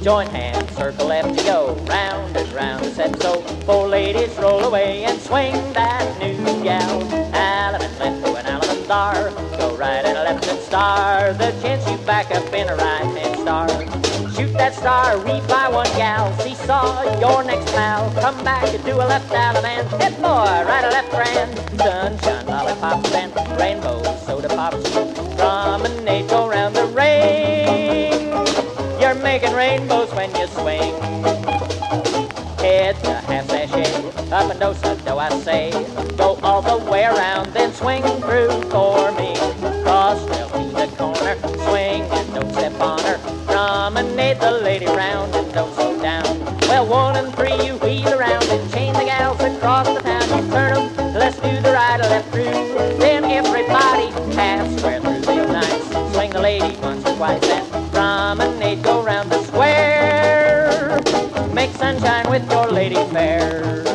Join hands, circle left you go, round and round, I said so. Four ladies roll away and swing that new gal. Allemande left to an Allemande star, go right and left and star. The chance you back up in a right-hand star. Shoot that star, reply one gal, seesaw your next pal. Come back and do a left Allemande, head boy, right a left grand. Sunshine, lollipops and rainbows, soda pops. Promenade, go round the ring. You're making rainbows when you swing. Head to half sachet, up and do I say. Go all the way around, then swing through for me. Cross rail to the corner, swing and don't step on her. Promenade the lady round and don't slow down. Well, 1 and 3 you wheel around and chain the gals across the town. You turn them, let's do the right or left through. Then everybody half square through the nice. Swing the lady once or twice and promenade, go round the square. Make sunshine with your lady fair.